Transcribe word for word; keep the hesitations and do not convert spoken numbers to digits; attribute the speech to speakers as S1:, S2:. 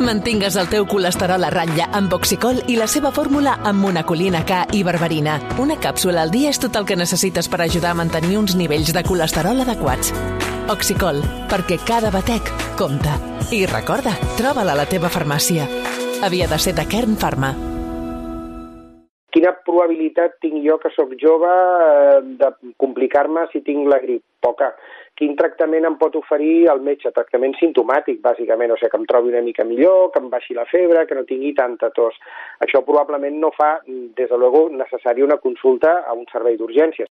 S1: Mantingues el teu colesterol a ratlla amb Oxicol i la seva fórmula amb monacolina K i berberina. Una càpsula al dia és tot el que necessites per ajudar a mantenir uns nivells de colesterol adequats. Oxicol, perquè cada batec compta. I recorda, troba-la a la teva farmàcia. Havia de ser de Kern Pharma.
S2: Quina probabilitat tinc jo, que sóc jove, de complicar-me si tinc la grip? Poca. Quin tractament em pot oferir el metge? Tractament simptomàtic, bàsicament, o sigui, que em trobi una mica millor, que em baixi la febre, que no tingui tanta tos. Això probablement no fa, des de luego, necessari una consulta a un servei d'urgències.